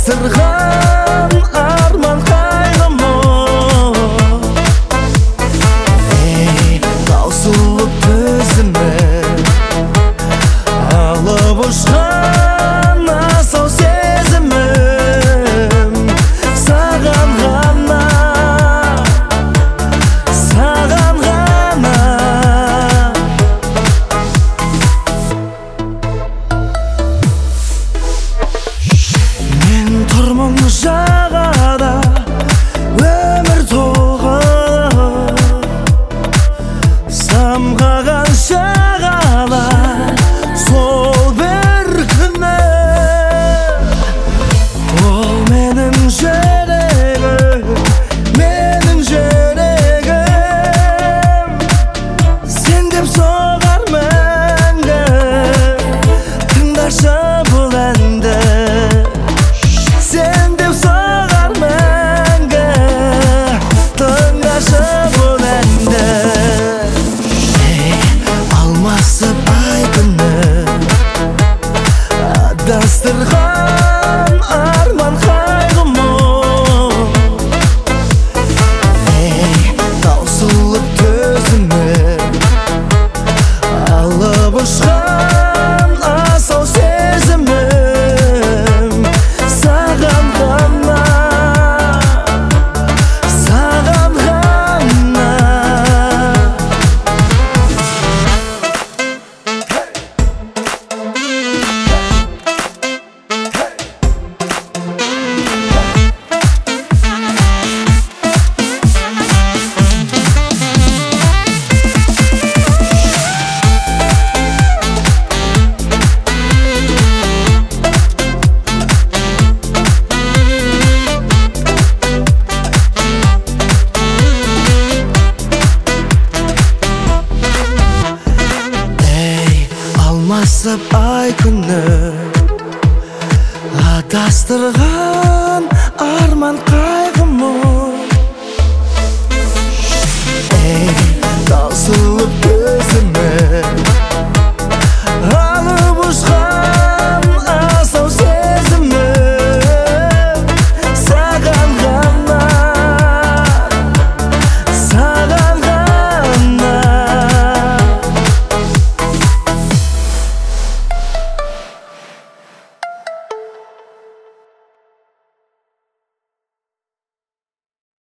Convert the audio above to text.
Adastırgan arman kaygımı Ey tausulup gözüme Alıp uçkan asıl sezimim Sağan gana Sağan gana Men turmum жағада өмір тоғы Самғаған шағалар сол бір күні Ол менің жүрегім Сен деп соғар мәңгі Тыңдашы бұл әнді Sen деп соғар мәңгі Тыңдашы бұл әнді Алмасып ай күні Адастырған арман қайғымы Таусылып төзіме Алып ұшқан асау сезімім Саған ғана Саған ғана Алмасып ай күні Адастырған